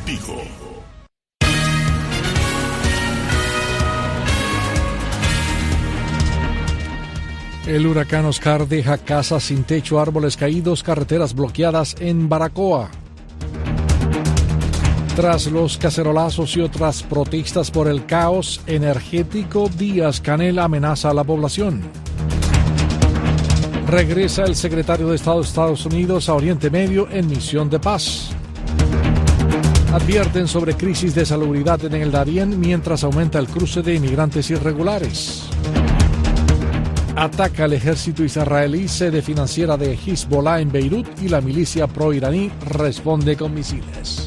contigo. El huracán Oscar deja casas sin techo, árboles caídos, carreteras bloqueadas en Baracoa. Tras los cacerolazos y otras protestas por el caos energético, Díaz-Canel amenaza a la población. Regresa el secretario de Estado de Estados Unidos a Oriente Medio en misión de paz. Advierten sobre crisis de salubridad en el Darién mientras aumenta el cruce de inmigrantes irregulares. Ataca al ejército israelí sede financiera de Hezbollah en Beirut y la milicia pro-iraní responde con misiles.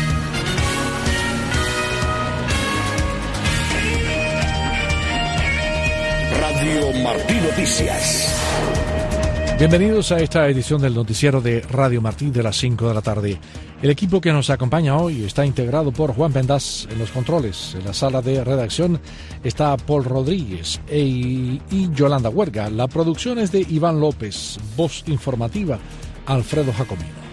Radio Martí Noticias. Bienvenidos a esta edición del noticiero de Radio Martí de las 5 de la tarde. El equipo que nos acompaña hoy está integrado por Juan Pendas en los controles. En la sala de redacción está Paul Rodríguez y Yolanda Huerga. La producción es de Iván López. Voz informativa, Alfredo Jacomino.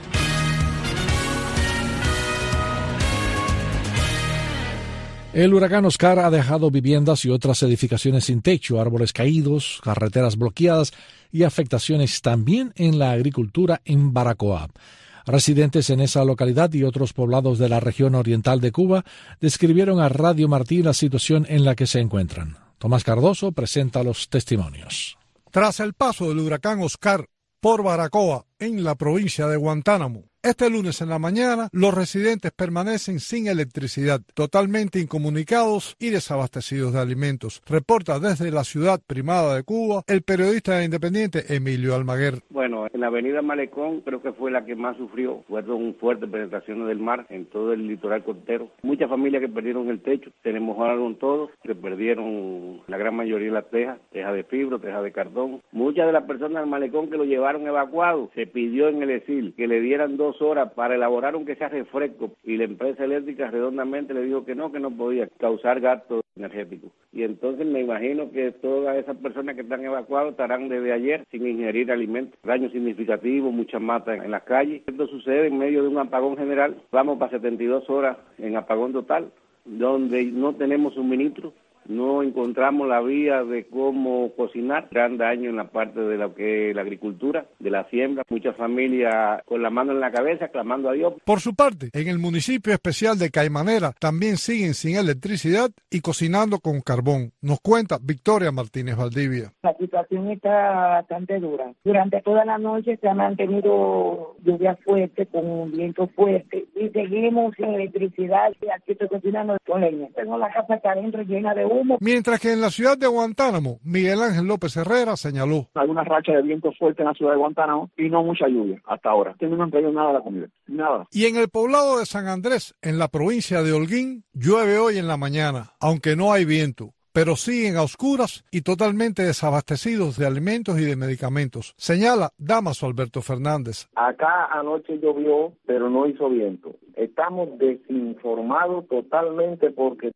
El huracán Oscar ha dejado viviendas y otras edificaciones sin techo, árboles caídos, carreteras bloqueadas y afectaciones también en la agricultura en Baracoa. Residentes en esa localidad y otros poblados de la región oriental de Cuba describieron a Radio Martí la situación en la que se encuentran. Tomás Cardoso presenta los testimonios. Tras el paso del huracán Oscar por Baracoa, en la provincia de Guantánamo, este lunes en la mañana, los residentes permanecen sin electricidad, totalmente incomunicados y desabastecidos de alimentos. Reporta desde la ciudad primada de Cuba el periodista independiente Emilio Almaguer. Bueno, en la avenida Malecón creo que fue la que más sufrió. Fueron fuertes penetraciones del mar en todo el litoral costero. Muchas familias que perdieron el techo, se les mojaron todos, que perdieron la gran mayoría de las tejas de fibra, tejas de cartón. Muchas de las personas al Malecón que lo llevaron evacuado, se pidió en el ESIL que le dieran 2 horas para elaborar aunque sea refresco, y la empresa eléctrica redondamente le dijo que no podía causar gastos energéticos. Y entonces me imagino que todas esas personas que están evacuadas estarán desde ayer sin ingerir alimentos. Daño significativo, muchas matas en las calles. Esto sucede en medio de un apagón general. Vamos para 72 horas en apagón total, donde no tenemos suministro. No encontramos la vía de cómo cocinar. Gran daño en la parte de lo que es la agricultura, de la siembra. Muchas familias con la mano en la cabeza clamando a Dios. Por su parte, en el municipio especial de Caimanera también siguen sin electricidad y cocinando con carbón. Nos cuenta Victoria Martínez Valdivia. La situación está bastante dura. Durante toda la noche se ha mantenido lluvia fuerte con viento fuerte y seguimos sin electricidad. Y aquí estoy cocinando con leña. Tengo la casa acá adentro llena de humo. Mientras que en la ciudad de Guantánamo, Miguel Ángel López Herrera señaló: hay una racha de viento fuerte en la ciudad de Guantánamo y no mucha lluvia hasta ahora. No han traído nada de la comida, nada. Y en el poblado de San Andrés, en la provincia de Holguín, llueve hoy en la mañana, aunque no hay viento, pero siguen a oscuras y totalmente desabastecidos de alimentos y de medicamentos, señala Damaso Alberto Fernández. Acá anoche llovió, pero no hizo viento. Estamos desinformados totalmente porque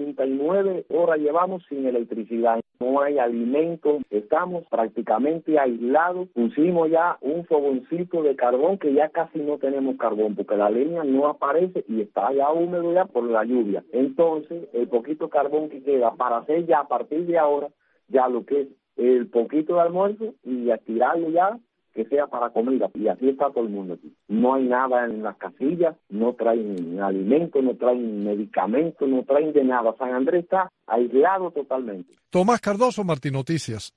99 horas llevamos sin electricidad. No hay alimentos, estamos prácticamente aislados. Pusimos ya un fogoncito de carbón que ya casi no tenemos carbón porque la leña no aparece y está ya húmedo ya por la lluvia. Entonces, el poquito carbón que queda para hacer ya a partir de ahora, ya lo que es el poquito de almuerzo y a tirarlo ya, que sea para comida, y así está todo el mundo aquí. No hay nada en las casillas, no traen alimentos, no traen medicamentos, no traen de nada. San Andrés está aislado totalmente. Tomás Cardoso, Martí Noticias.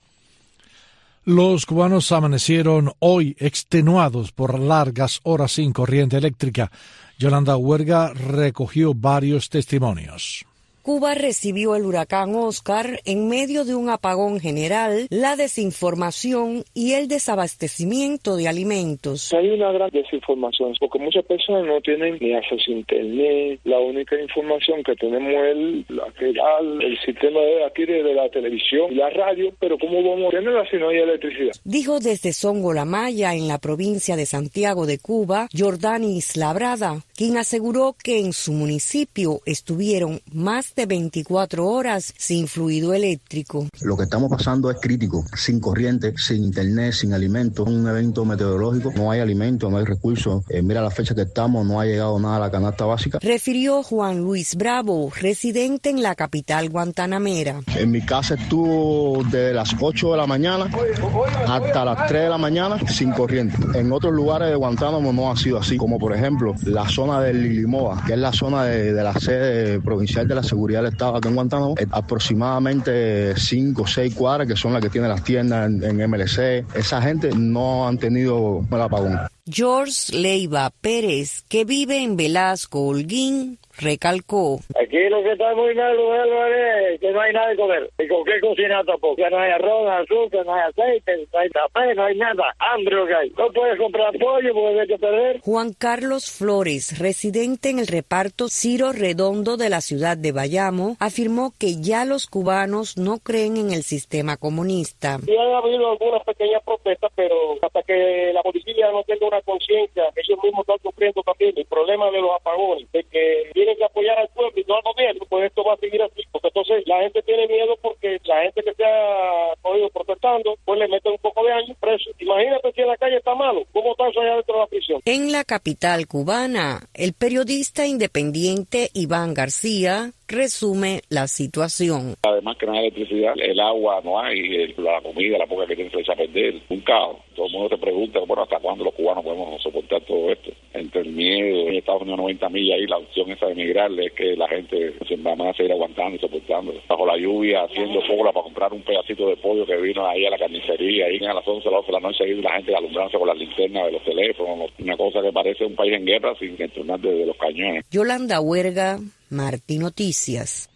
Los cubanos amanecieron hoy extenuados por largas horas sin corriente eléctrica. Yolanda Huerga recogió varios testimonios. Cuba recibió el huracán Oscar en medio de un apagón general, la desinformación y el desabastecimiento de alimentos. Hay una gran desinformación porque muchas personas no tienen ni acceso a internet. La única información que tenemos es el sistema de aquí de la televisión y la radio, pero ¿cómo vamos a tenerla si no hay electricidad? Dijo desde Songo La Maya, en la provincia de Santiago de Cuba, Jordanis Labrada, quien aseguró que en su municipio estuvieron más de 24 horas sin fluido eléctrico. Lo que estamos pasando es crítico, sin corriente, sin internet, sin alimentos, un evento meteorológico, no hay alimentos, no hay recursos. Mira la fecha que estamos, no ha llegado nada a la canasta básica. Refirió Juan Luis Bravo, residente en la capital guantanamera. En mi casa estuvo de las 8 de la mañana hasta las 3 de la mañana sin corriente. En otros lugares de Guantánamo no ha sido así, como por ejemplo la zona de Lilimoa, que es la zona de la sede provincial de la seguridad del Estado aquí en Guantánamo, aproximadamente 5 o 6 cuadras, que son las que tienen las tiendas en MLC. Esa gente no han tenido el apagón. George Leiva Pérez, que vive en Velasco, Holguín, recalcó. Aquí lo que está muy mal es que no hay nada de comer. ¿Y con qué cocinar tampoco? Ya no hay arroz, no hay azúcar, no hay aceite, no hay café, no hay nada. Hambre lo que hay. No puedes comprar pollo porque hay que perder. Juan Carlos Flores, residente en el reparto Ciro Redondo de la ciudad de Bayamo, afirmó que ya los cubanos no creen en el sistema comunista. Sí han habido algunas pequeñas protestas, pero hasta que la policía no tenga una conciencia, ellos mismos están sufriendo también el problema de los apagones, de que tienen que apoyar al pueblo y no al gobierno, pues esto va a seguir así. Porque entonces la gente tiene miedo porque la gente que se ha podido protestando, pues le meten un poco de años preso. Imagínate si en la calle está malo, ¿cómo está eso allá dentro de la prisión? En la capital cubana, el periodista independiente Iván García resume la situación. Además que no hay electricidad, el agua no hay, la comida, la poca que tiene se echa a perder, un caos. Todo el mundo te pregunta, bueno, ¿hasta cuándo los cubanos podemos soportar todo esto? Entre el miedo, en Estados Unidos 90 millas ahí, la opción esa de emigrar es que la gente se va a seguir aguantando y soportando. Bajo la lluvia, haciendo cola para comprar un pedacito de pollo que vino ahí a la carnicería, ahí a las 11 a las 12 de la noche, ahí la gente alumbrándose con las linternas de los teléfonos, una cosa que parece un país en guerra sin entornar desde los cañones. Yolanda Huerga, Martí Noticias.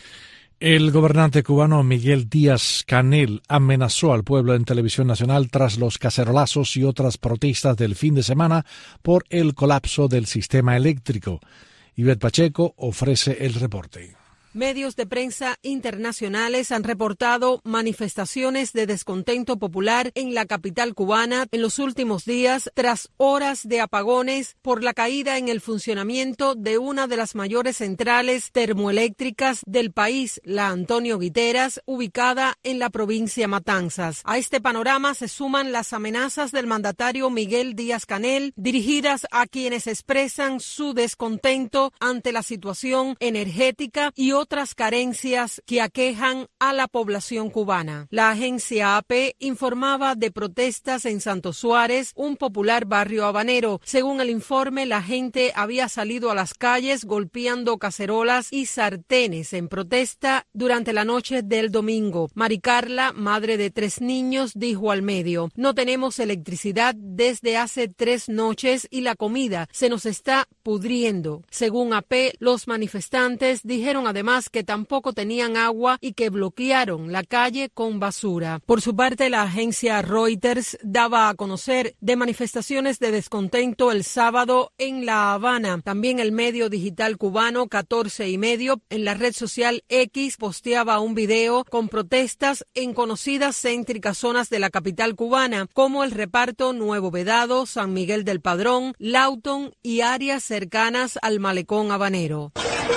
El gobernante cubano Miguel Díaz-Canel amenazó al pueblo en televisión nacional tras los cacerolazos y otras protestas del fin de semana por el colapso del sistema eléctrico. Ivette Pacheco ofrece el reporte. Medios de prensa internacionales han reportado manifestaciones de descontento popular en la capital cubana en los últimos días tras horas de apagones por la caída en el funcionamiento de una de las mayores centrales termoeléctricas del país, la Antonio Guiteras, ubicada en la provincia Matanzas. A este panorama se suman las amenazas del mandatario Miguel Díaz-Canel dirigidas a quienes expresan su descontento ante la situación energética y otras carencias que aquejan a la población cubana. La agencia AP informaba de protestas en Santo Suárez, un popular barrio habanero. Según el informe, la gente había salido a las calles golpeando cacerolas y sartenes en protesta durante la noche del domingo. Mari Carla, madre de 3 niños, dijo al medio: "No tenemos electricidad desde hace 3 noches y la comida se nos está pudriendo". Según AP, los manifestantes dijeron además que tampoco tenían agua y que bloquearon la calle con basura. Por su parte, la agencia Reuters daba a conocer de manifestaciones de descontento el sábado en La Habana. También el medio digital cubano 14y medio en la red social X posteaba un video con protestas en conocidas céntricas zonas de la capital cubana, como el reparto Nuevo Vedado, San Miguel del Padrón, Lawton y áreas cercanas al malecón habanero.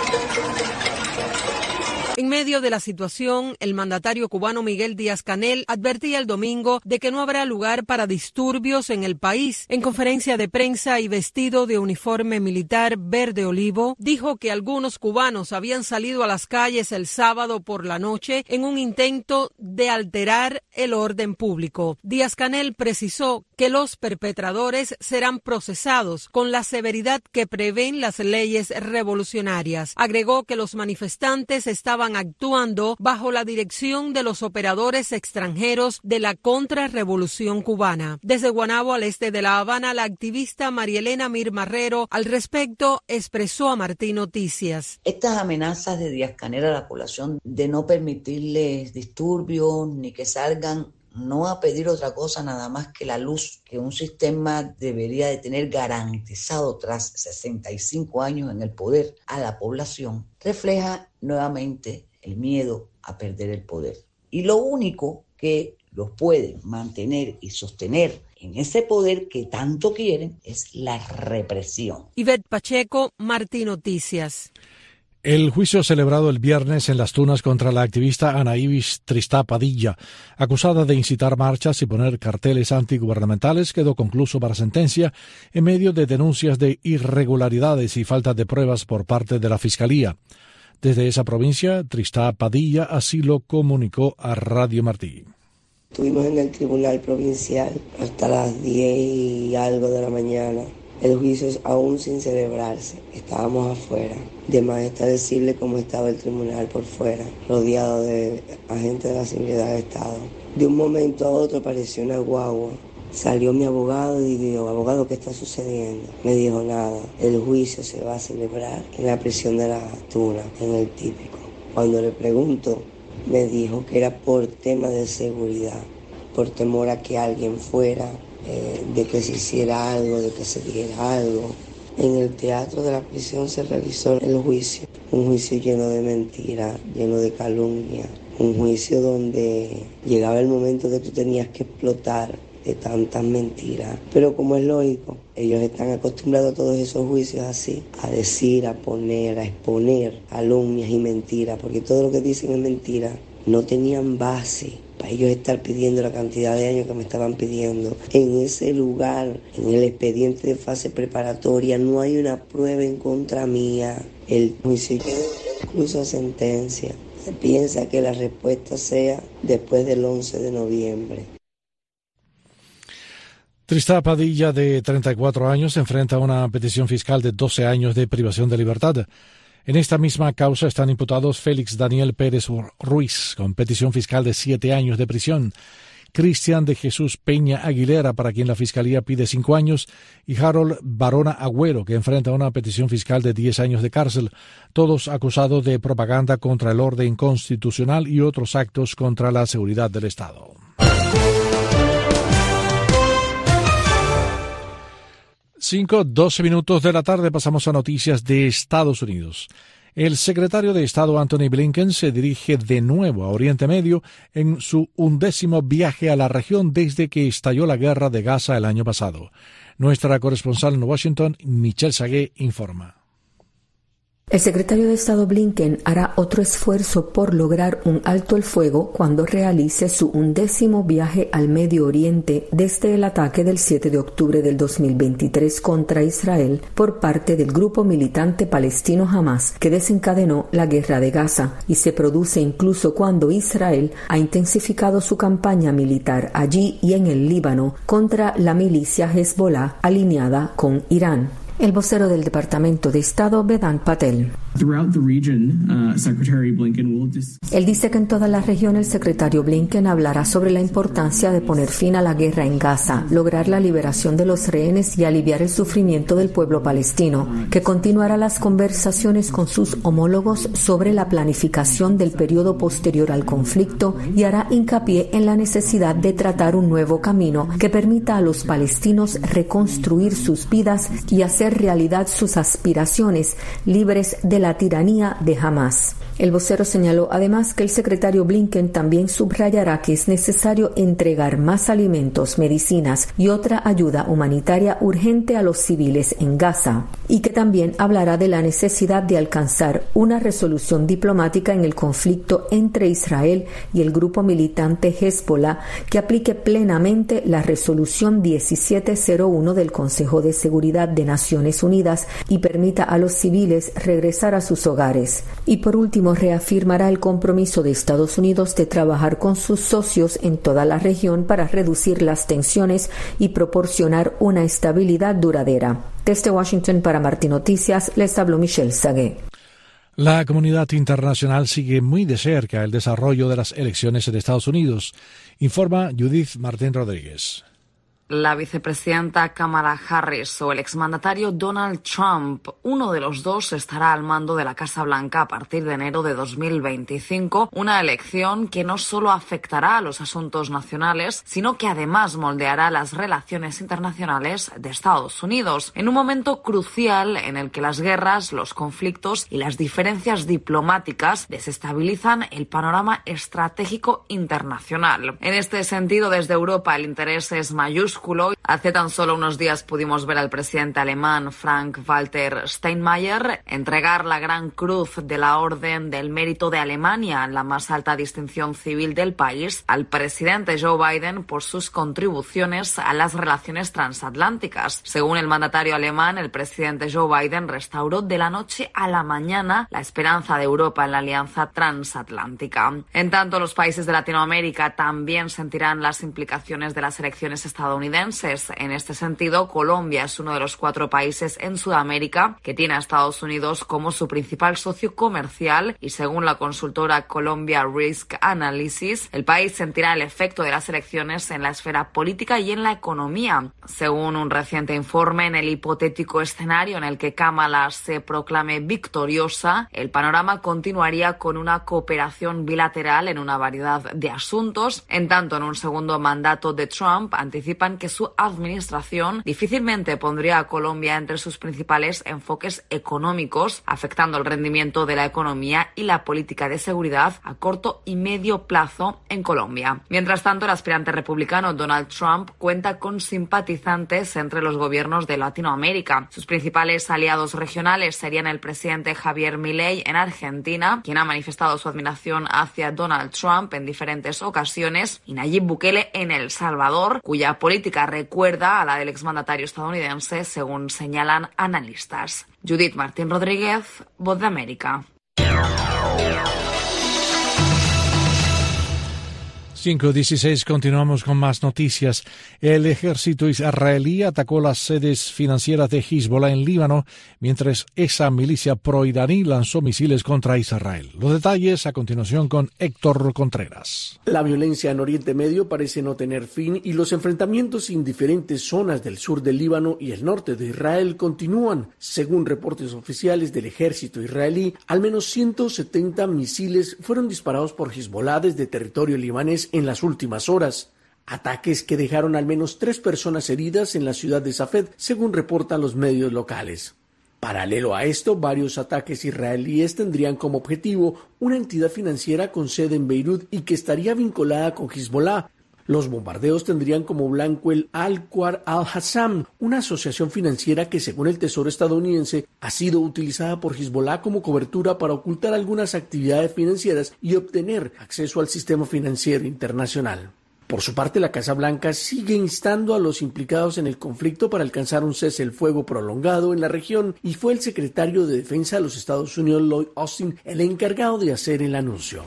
En medio de la situación, el mandatario cubano Miguel Díaz-Canel advertía el domingo de que no habrá lugar para disturbios en el país. En conferencia de prensa y vestido de uniforme militar verde olivo, dijo que algunos cubanos habían salido a las calles el sábado por la noche en un intento de alterar el orden público. Díaz-Canel precisó que los perpetradores serán procesados con la severidad que prevén las leyes revolucionarias. Agregó que los manifestantes estaban actuando bajo la dirección de los operadores extranjeros de la contrarrevolución cubana. Desde Guanabo, al este de La Habana, la activista Marielena Mir Marrero al respecto expresó a Martí Noticias: "Estas amenazas de Díaz-Canel a la población de no permitirles disturbios ni que salgan, no a pedir otra cosa nada más que la luz que un sistema debería de tener garantizado tras 65 años en el poder a la población, refleja nuevamente el miedo a perder el poder. Y lo único que los puede mantener y sostener en ese poder que tanto quieren es la represión". Ivette Pacheco, Martí Noticias. El juicio celebrado el viernes en Las Tunas contra la activista Ana Ibis Tristá Padilla, acusada de incitar marchas y poner carteles antigubernamentales, quedó concluso para sentencia en medio de denuncias de irregularidades y falta de pruebas por parte de la Fiscalía. Desde esa provincia, Tristá Padilla así lo comunicó a Radio Martí. Estuvimos en el Tribunal Provincial hasta las 10 y algo de la mañana. El juicio es aún sin celebrarse. Estábamos afuera. De más está decirle cómo estaba el tribunal por fuera, rodeado de agentes de la Seguridad del Estado. De un momento a otro apareció una guagua. Salió mi abogado y dijo: abogado, ¿qué está sucediendo? Me dijo: nada, el juicio se va a celebrar en la prisión de Las Tunas, en el típico. Cuando le pregunto, me dijo que era por tema de seguridad, por temor a que alguien fuera, de que se hiciera algo, de que se dijera algo. En el teatro de la prisión se realizó el juicio, un juicio lleno de mentiras, lleno de calumnia, un juicio donde llegaba el momento que tú tenías que explotar de tantas mentiras. Pero como es lógico, ellos están acostumbrados a todos esos juicios así, a decir, a poner, a exponer calumnias y mentiras, porque todo lo que dicen es mentira. No tenían base para ellos estar pidiendo la cantidad de años que me estaban pidiendo. En ese lugar, en el expediente de fase preparatoria, no hay una prueba en contra mía. El juicio quedó incluso a sentencia. Se piensa que la respuesta sea después del 11 de noviembre. Tristá Padilla, de 34 años, enfrenta una petición fiscal de 12 años de privación de libertad. En esta misma causa están imputados Félix Daniel Pérez Ruiz, con petición fiscal de 7 años de prisión, Cristian de Jesús Peña Aguilera, para quien la Fiscalía pide 5 años, y Harold Barona Agüero, que enfrenta una petición fiscal de 10 años de cárcel, todos acusados de propaganda contra el orden constitucional y otros actos contra la seguridad del Estado. 5:12 minutos de la tarde, pasamos a noticias de Estados Unidos. El secretario de Estado Anthony Blinken se dirige de nuevo a Oriente Medio en su 11º viaje a la región desde que estalló la guerra de Gaza el año pasado. Nuestra corresponsal en Washington, Michelle Sagué, informa. El secretario de Estado Blinken hará otro esfuerzo por lograr un alto el fuego cuando realice su 11º viaje al Medio Oriente desde el ataque del 7 de octubre del 2023 contra Israel por parte del grupo militante palestino Hamas, que desencadenó la guerra de Gaza, y se produce incluso cuando Israel ha intensificado su campaña militar allí y en el Líbano contra la milicia Hezbollah alineada con Irán. El vocero del Departamento de Estado, Vedant Patel. Él dice que en toda la región el secretario Blinken hablará sobre la importancia de poner fin a la guerra en Gaza, lograr la liberación de los rehenes y aliviar el sufrimiento del pueblo palestino, que continuará las conversaciones con sus homólogos sobre la planificación del periodo posterior al conflicto y hará hincapié en la necesidad de tratar un nuevo camino que permita a los palestinos reconstruir sus vidas y hacer realidad sus aspiraciones libres de la tiranía de Hamas. El vocero señaló además que el secretario Blinken también subrayará que es necesario entregar más alimentos, medicinas y otra ayuda humanitaria urgente a los civiles en Gaza, y que también hablará de la necesidad de alcanzar una resolución diplomática en el conflicto entre Israel y el grupo militante Hezbollah que aplique plenamente la resolución 1701 del Consejo de Seguridad de Naciones Unidas y permita a los civiles regresar a sus hogares. Y por último, reafirmará el compromiso de Estados Unidos de trabajar con sus socios en toda la región para reducir las tensiones y proporcionar una estabilidad duradera. Desde Washington para Martí Noticias, les habló Michelle Sagué. La comunidad internacional sigue muy de cerca el desarrollo de las elecciones en Estados Unidos, informa Judith Martín Rodríguez. La vicepresidenta Kamala Harris o el exmandatario Donald Trump, uno de los dos estará al mando de la Casa Blanca a partir de enero de 2025, una elección que no solo afectará a los asuntos nacionales, sino que además moldeará las relaciones internacionales de Estados Unidos, en un momento crucial en el que las guerras, los conflictos y las diferencias diplomáticas desestabilizan el panorama estratégico internacional. En este sentido, desde Europa el interés es mayúsculo Crepúsculo. Hace tan solo unos días pudimos ver al presidente alemán Frank-Walter Steinmeier entregar la Gran Cruz de la Orden del Mérito de Alemania, la más alta distinción civil del país, al presidente Joe Biden por sus contribuciones a las relaciones transatlánticas. Según el mandatario alemán, el presidente Joe Biden restauró de la noche a la mañana la esperanza de Europa en la alianza transatlántica. En tanto, los países de Latinoamérica también sentirán las implicaciones de las elecciones estadounidenses. En este sentido, Colombia es uno de los 4 países en Sudamérica que tiene a Estados Unidos como su principal socio comercial y según la consultora Colombia Risk Analysis, el país sentirá el efecto de las elecciones en la esfera política y en la economía. Según un reciente informe, en el hipotético escenario en el que Kamala se proclame victoriosa, el panorama continuaría con una cooperación bilateral en una variedad de asuntos. En tanto, en un segundo mandato de Trump, anticipan que su administración difícilmente pondría a Colombia entre sus principales enfoques económicos, afectando el rendimiento de la economía y la política de seguridad a corto y medio plazo en Colombia. Mientras tanto, el aspirante republicano Donald Trump cuenta con simpatizantes entre los gobiernos de Latinoamérica. Sus principales aliados regionales serían el presidente Javier Milei en Argentina, quien ha manifestado su admiración hacia Donald Trump en diferentes ocasiones, y Nayib Bukele en El Salvador, cuya política recuerda a la del exmandatario estadounidense, según señalan analistas. Judith Martín Rodríguez, Voz de América. 5:16, continuamos con más noticias. El ejército israelí atacó las sedes financieras de Hezbollah en Líbano, mientras esa milicia proiraní lanzó misiles contra Israel. Los detalles a continuación con Héctor Contreras. La violencia en Oriente Medio parece no tener fin y los enfrentamientos en diferentes zonas del sur del Líbano y el norte de Israel continúan. Según reportes oficiales del ejército israelí, al menos 170 misiles fueron disparados por Hezbollah desde territorio libanés en las últimas horas. Ataques que dejaron al menos 3 personas heridas en la ciudad de Safed, según reportan los medios locales. Paralelo a esto, varios ataques israelíes tendrían como objetivo una entidad financiera con sede en Beirut y que estaría vinculada con Hezbollah. Los bombardeos tendrían como blanco el Al-Qwar al-Hassam, una asociación financiera que, según el Tesoro estadounidense, ha sido utilizada por Hezbollah como cobertura para ocultar algunas actividades financieras y obtener acceso al sistema financiero internacional. Por su parte, la Casa Blanca sigue instando a los implicados en el conflicto para alcanzar un cese el fuego prolongado en la región y fue el secretario de Defensa de los Estados Unidos, Lloyd Austin, el encargado de hacer el anuncio.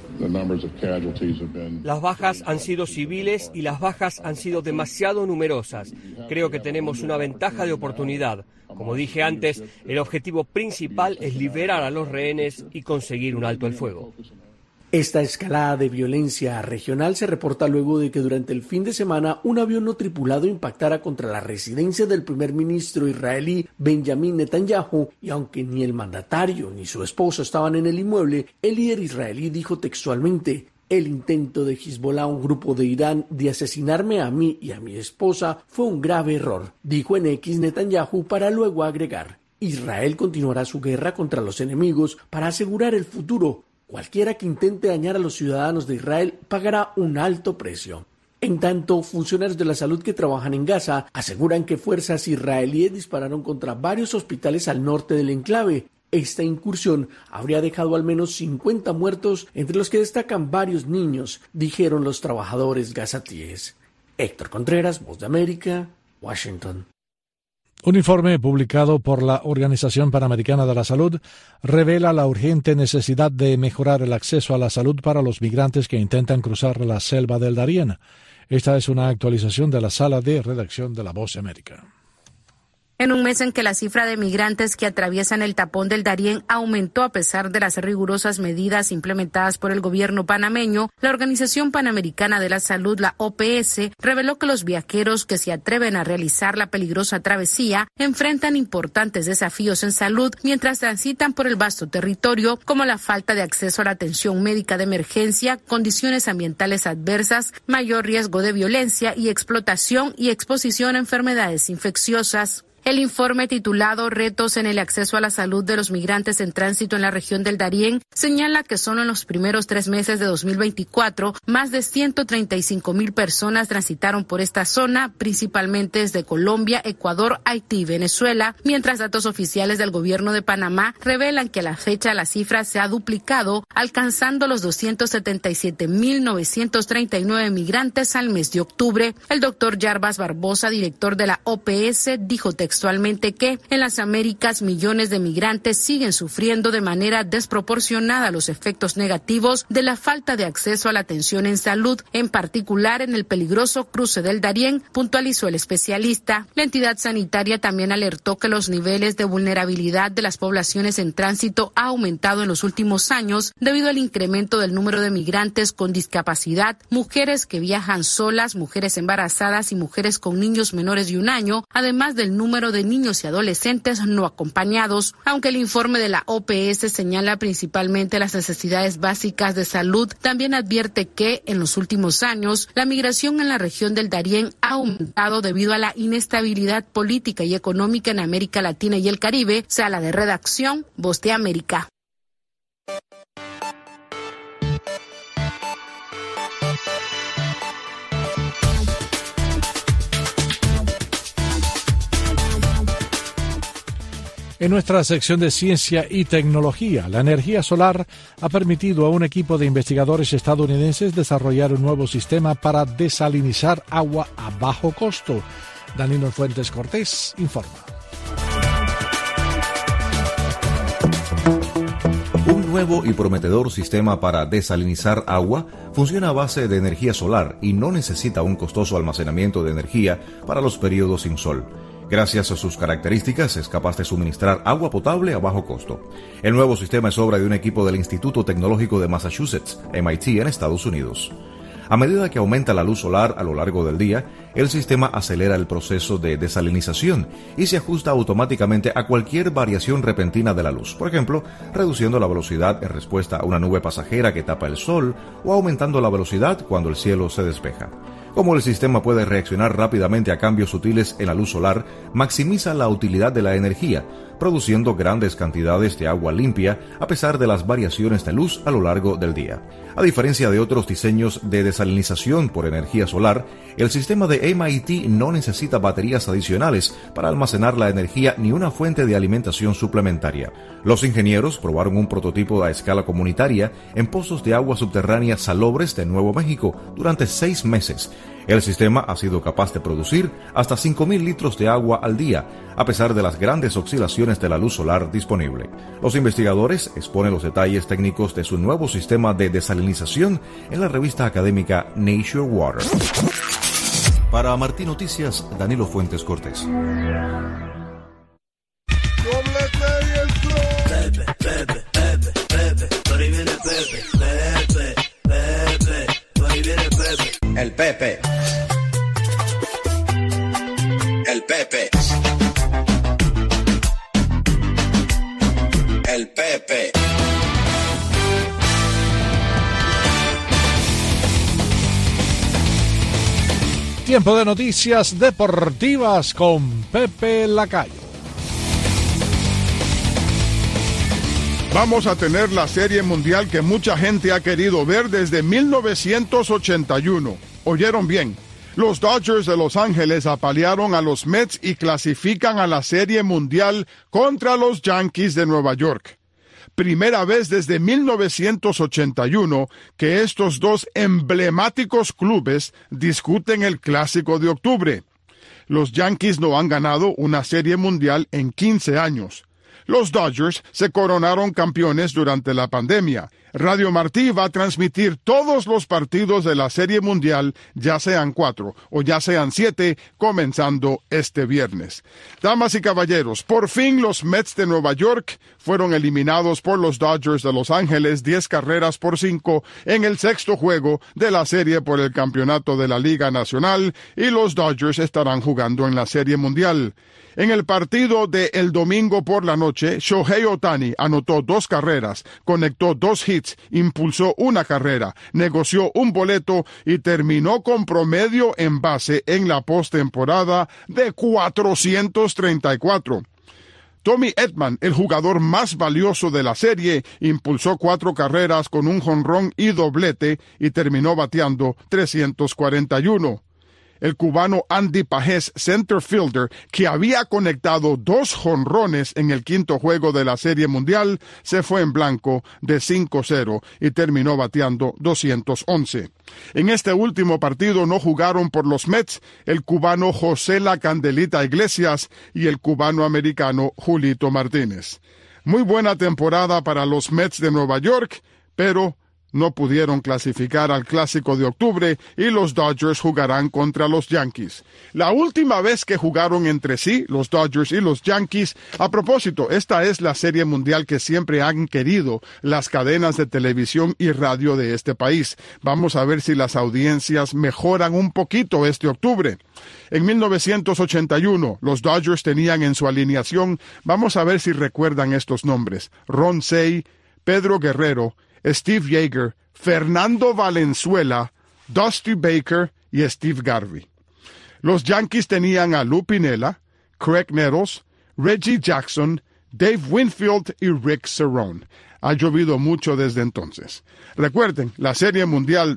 Las bajas han sido civiles y las bajas han sido demasiado numerosas. Creo que tenemos una ventaja de oportunidad. Como dije antes, el objetivo principal es liberar a los rehenes y conseguir un alto el fuego. Esta escalada de violencia regional se reporta luego de que durante el fin de semana un avión no tripulado impactara contra la residencia del primer ministro israelí Benjamin Netanyahu, y aunque ni el mandatario ni su esposo estaban en el inmueble, el líder israelí dijo textualmente: "El intento de Hezbollah, un grupo de Irán, de asesinarme a mí y a mi esposa fue un grave error", dijo en X Netanyahu, para luego agregar: "Israel continuará su guerra contra los enemigos para asegurar el futuro. Cualquiera que intente dañar a los ciudadanos de Israel pagará un alto precio". En tanto, funcionarios de la salud que trabajan en Gaza aseguran que fuerzas israelíes dispararon contra varios hospitales al norte del enclave. Esta incursión habría dejado al menos 50 muertos, entre los que destacan varios niños, dijeron los trabajadores gazatíes. Héctor Contreras, Voz de América, Washington. Un informe publicado por la Organización Panamericana de la Salud revela la urgente necesidad de mejorar el acceso a la salud para los migrantes que intentan cruzar la selva del Darién. Esta es una actualización de la sala de redacción de La Voz de América. En un mes en que la cifra de migrantes que atraviesan el tapón del Darién aumentó a pesar de las rigurosas medidas implementadas por el gobierno panameño, la Organización Panamericana de la Salud, la OPS, reveló que los viajeros que se atreven a realizar la peligrosa travesía enfrentan importantes desafíos en salud mientras transitan por el vasto territorio, como la falta de acceso a la atención médica de emergencia, condiciones ambientales adversas, mayor riesgo de violencia y explotación y exposición a enfermedades infecciosas. El informe titulado Retos en el acceso a la salud de los migrantes en tránsito en la región del Darién señala que solo en los primeros 3 meses de 2024, más de 135,000 personas transitaron por esta zona, principalmente desde Colombia, Ecuador, Haití y Venezuela, mientras datos oficiales del gobierno de Panamá revelan que a la fecha la cifra se ha duplicado, alcanzando los 277,939 migrantes al mes de octubre. El doctor Jarbas Barbosa, director de la OPS, dijo textualmente que en las Américas millones de migrantes siguen sufriendo de manera desproporcionada los efectos negativos de la falta de acceso a la atención en salud, en particular en el peligroso cruce del Darién, puntualizó el especialista. La entidad sanitaria también alertó que los niveles de vulnerabilidad de las poblaciones en tránsito ha aumentado en los últimos años debido al incremento del número de migrantes con discapacidad, mujeres que viajan solas, mujeres embarazadas y mujeres con niños menores de 1 año, además del número de niños y adolescentes no acompañados. Aunque el informe de la OPS señala principalmente las necesidades básicas de salud, también advierte que en los últimos años la migración en la región del Darién ha aumentado debido a la inestabilidad política y económica en América Latina y el Caribe. Sala de redacción, Voz de América. En nuestra sección de ciencia y tecnología, la energía solar ha permitido a un equipo de investigadores estadounidenses desarrollar un nuevo sistema para desalinizar agua a bajo costo. Danilo Fuentes Cortés informa. Un nuevo y prometedor sistema para desalinizar agua funciona a base de energía solar y no necesita un costoso almacenamiento de energía para los periodos sin sol. Gracias a sus características, es capaz de suministrar agua potable a bajo costo. El nuevo sistema es obra de un equipo del Instituto Tecnológico de Massachusetts, MIT, en Estados Unidos. A medida que aumenta la luz solar a lo largo del día, el sistema acelera el proceso de desalinización y se ajusta automáticamente a cualquier variación repentina de la luz, por ejemplo, reduciendo la velocidad en respuesta a una nube pasajera que tapa el sol o aumentando la velocidad cuando el cielo se despeja. Como el sistema puede reaccionar rápidamente a cambios sutiles en la luz solar, maximiza la utilidad de la energía, produciendo grandes cantidades de agua limpia a pesar de las variaciones de luz a lo largo del día. A diferencia de otros diseños de desalinización por energía solar, el sistema de MIT no necesita baterías adicionales para almacenar la energía ni una fuente de alimentación suplementaria. Los ingenieros probaron un prototipo a escala comunitaria en pozos de agua subterránea salobres de Nuevo México durante 6 meses. El sistema ha sido capaz de producir hasta 5,000 litros de agua al día, a pesar de las grandes oscilaciones de la luz solar disponible. Los investigadores exponen los detalles técnicos de su nuevo sistema de desalinización en la revista académica Nature Water. Para Martín Noticias, Danilo Fuentes Cortés. El Pepe. El Pepe. El Pepe. Tiempo de noticias deportivas con Pepe Lacayo. Vamos a tener la Serie Mundial que mucha gente ha querido ver desde 1981. ¿Oyeron bien? Los Dodgers de Los Ángeles apalearon a los Mets y clasifican a la Serie Mundial contra los Yankees de Nueva York. Primera vez desde 1981 que estos dos emblemáticos clubes discuten el Clásico de octubre. Los Yankees no han ganado una Serie Mundial en 15 años. Los Dodgers se coronaron campeones durante la pandemia. Radio Martí va a transmitir todos los partidos de la Serie Mundial, ya sean 4 o ya sean 7, comenzando este viernes. Damas y caballeros, por fin los Mets de Nueva York fueron eliminados por los Dodgers de Los Ángeles 10-5 en el sexto juego de la serie por el campeonato de la Liga Nacional y los Dodgers estarán jugando en la Serie Mundial. En el partido de el domingo por la noche, Shohei Ohtani anotó 2 carreras, conectó 2 hits Bates impulsó una carrera, negoció un boleto y terminó con promedio en base en la postemporada de 434. Tommy Edman, el jugador más valioso de la serie, impulsó 4 carreras con un jonrón y doblete y terminó bateando 341. El cubano Andy Pajés, center fielder, que había conectado 2 jonrones en el 5º juego de la Serie Mundial, se fue en blanco de 5-0 y terminó bateando 211. En este último partido no jugaron por los Mets el cubano José La Candelita Iglesias y el cubano americano Julito Martínez. Muy buena temporada para los Mets de Nueva York, pero no pudieron clasificar al Clásico de octubre y los Dodgers jugarán contra los Yankees. La última vez que jugaron entre sí, los Dodgers y los Yankees, a propósito, esta es la Serie Mundial que siempre han querido las cadenas de televisión y radio de este país. Vamos a ver si las audiencias mejoran un poquito este octubre. En 1981, los Dodgers tenían en su alineación, vamos a ver si recuerdan estos nombres, Ron Cey, Pedro Guerrero, Steve Yeager, Fernando Valenzuela, Dusty Baker y Steve Garvey. Los Yankees tenían a Lou Piniella, Craig Nettles, Reggie Jackson, Dave Winfield y Rick Cerrone. Ha llovido mucho desde entonces. Recuerden, la Serie Mundial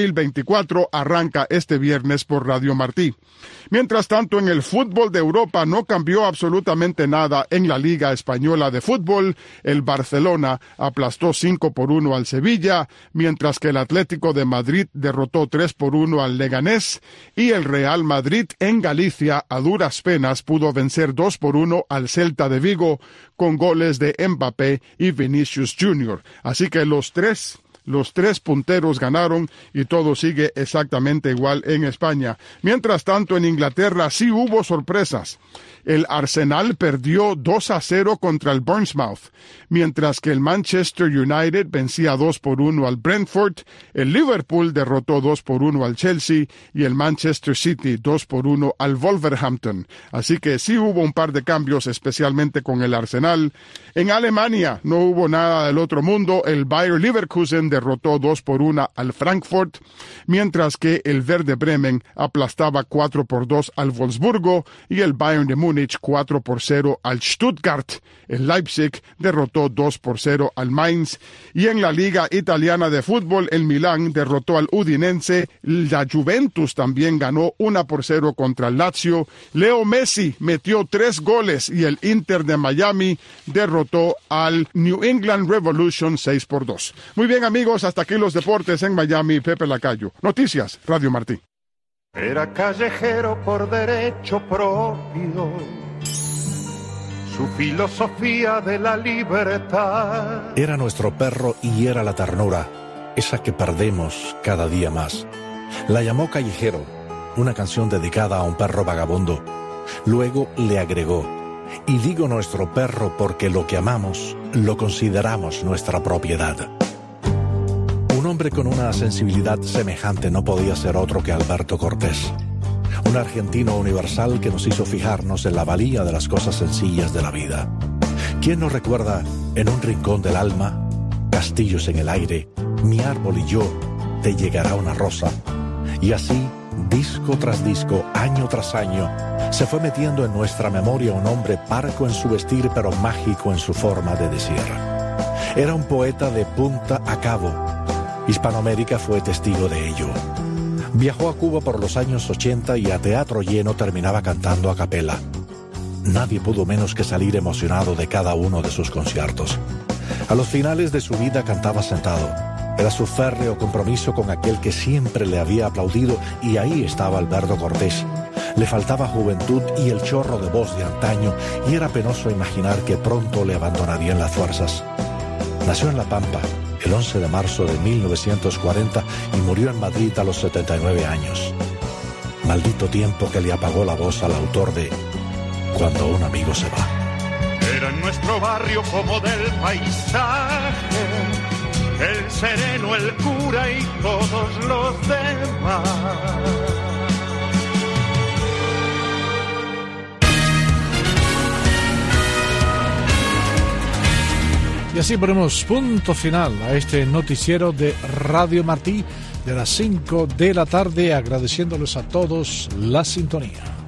2024 arranca este viernes por Radio Martí. Mientras tanto, en el fútbol de Europa no cambió absolutamente nada en la Liga Española de Fútbol. El Barcelona aplastó 5-1 al Sevilla, mientras que el Atlético de Madrid derrotó 3-1 al Leganés y el Real Madrid en Galicia a duras penas pudo vencer 2-1 al Celta de Vigo con goles de Mbappé y Vinicius Jr. Así que los tres punteros ganaron y todo sigue exactamente igual en España. Mientras tanto, en Inglaterra sí hubo sorpresas. El Arsenal perdió 2-0 contra el Bournemouth, mientras que el Manchester United vencía 2-1 al Brentford, el Liverpool derrotó 2-1 al Chelsea y el Manchester City 2-1 al Wolverhampton. Así que sí hubo un par de cambios, especialmente con el Arsenal. En Alemania no hubo nada del otro mundo. El Bayer Leverkusen derrotó 2-1 al Frankfurt, mientras que el Werder Bremen aplastaba 4-2 al Wolfsburgo y el Bayern de Múnich 4-0 al Stuttgart. El Leipzig derrotó 2-0 al Mainz. Y en la Liga Italiana de Fútbol, el Milán derrotó al Udinese. La Juventus también ganó 1-0 contra el Lazio. Leo Messi metió 3 goles y el Inter de Miami derrotó al New England Revolution 6-2. Muy bien, amigos, hasta aquí los deportes en Miami. Pepe Lacayo. Noticias, Radio Martí. Era callejero por derecho propio, su filosofía de la libertad. Era nuestro perro y era la ternura, esa que perdemos cada día más. La llamó Callejero, una canción dedicada a un perro vagabundo. Luego le agregó, y digo nuestro perro porque lo que amamos lo consideramos nuestra propiedad. Un hombre con una sensibilidad semejante no podía ser otro que Alberto Cortés, un argentino universal que nos hizo fijarnos en la valía de las cosas sencillas de la vida. ¿Quién nos recuerda en un rincón del alma, castillos en el aire, mi árbol y yo, te llegará una rosa? Y así, disco tras disco, año tras año, se fue metiendo en nuestra memoria un hombre parco en su vestir pero mágico en su forma de decir. Era un poeta de punta a cabo. Hispanoamérica fue testigo de ello. Viajó a Cuba por los años 80 y a teatro lleno terminaba cantando a capela. Nadie pudo menos que salir emocionado de cada uno de sus conciertos. A los finales de su vida cantaba sentado. Era su férreo compromiso con aquel que siempre le había aplaudido y ahí estaba Alberto Cortés. Le faltaba juventud y el chorro de voz de antaño y era penoso imaginar que pronto le abandonarían las fuerzas. Nació en La Pampa el 11 de marzo de 1940 y murió en Madrid a los 79 años. Maldito tiempo que le apagó la voz al autor de Cuando un amigo se va. Era en nuestro barrio como del paisaje, el sereno, el cura y todos los demás. Y así ponemos punto final a este noticiero de Radio Martí de las 5 de la tarde, agradeciéndoles a todos la sintonía.